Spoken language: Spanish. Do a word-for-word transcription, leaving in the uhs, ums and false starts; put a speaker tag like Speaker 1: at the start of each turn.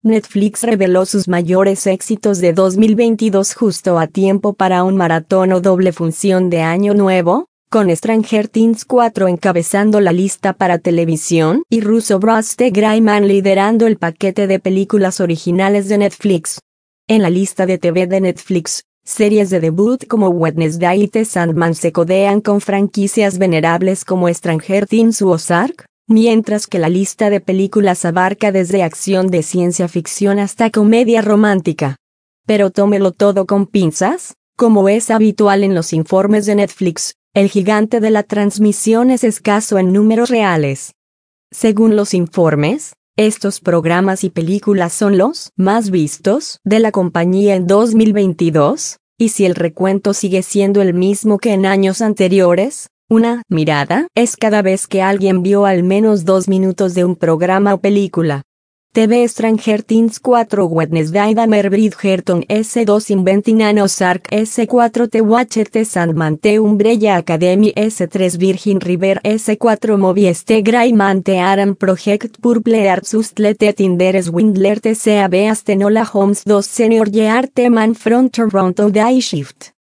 Speaker 1: Netflix reveló sus mayores éxitos de dos mil veintidós justo a tiempo para un maratón o doble función de Año Nuevo, con Stranger Things cuatro encabezando la lista para televisión y Russo Bros. The Gray Man liderando el paquete de películas originales de Netflix. En la lista de T V de Netflix, series de debut como Wednesday y The Sandman se codean con franquicias venerables como Stranger Things u Ozark, mientras que la lista de películas abarca desde acción de ciencia ficción hasta comedia romántica. Pero tómelo todo con pinzas, como es habitual en los informes de Netflix, el gigante de la transmisión es escaso en números reales. Según los informes, estos programas y películas son los más vistos de la compañía en dos mil veintidós, y si el recuento sigue siendo el mismo que en años anteriores, una mirada es cada vez que alguien vio al menos dos minutos de un programa o película. T V Stranger Things cuatro Wednesday Dahmer Bridgerton S dos Inventing an Ozark S cuatro The Watcher The Sandman The Umbrella Academy S tres Virgin River S cuatro Movies The Gray Man The Aran Project Purple Heart Hustle The Tinder Swindler The Sea Beast Enola Holmes dos Senior Year The Man from Toronto Day Shift